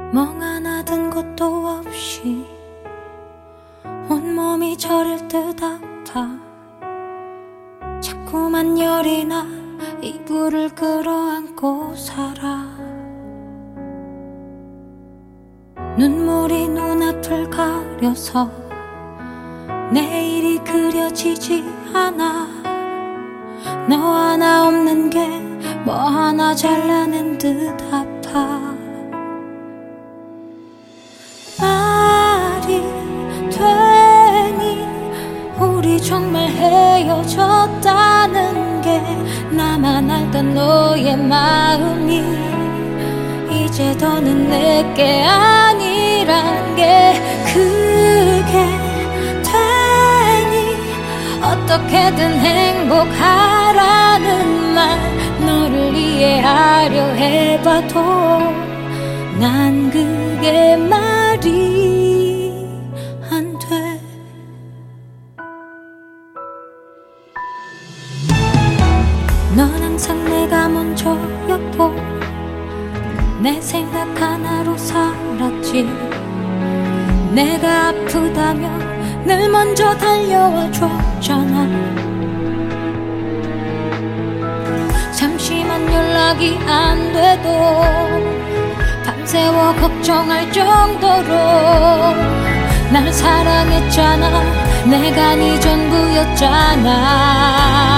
멍 하나 든 것도 없이 온몸이 저릴 듯 아파. 자꾸만 열이 나 이불을 끌어안고 살아. 눈물이 눈앞을 가려서 내일이 그려지지 않아. 너 하나 없는 게 뭐 하나 잘라낸 듯 아파. 말이 되니 우리 정말 헤어졌다는 게 나만 알던 너의 마음이 이제 더는 내게 아니란 게 그게 되니 어떻게든 행복하라는 말 너를 이해하려 해봐도 난 그게 말이 안 돼. 넌 항상 내가 먼저였고 내 생각 하나로 살았지. 내가 아프다면 늘 먼저 달려와 줬잖아. 잠시만 연락이 안 돼도 밤새워 걱정할 정도로 날 사랑했잖아. 내가 네 전부였잖아.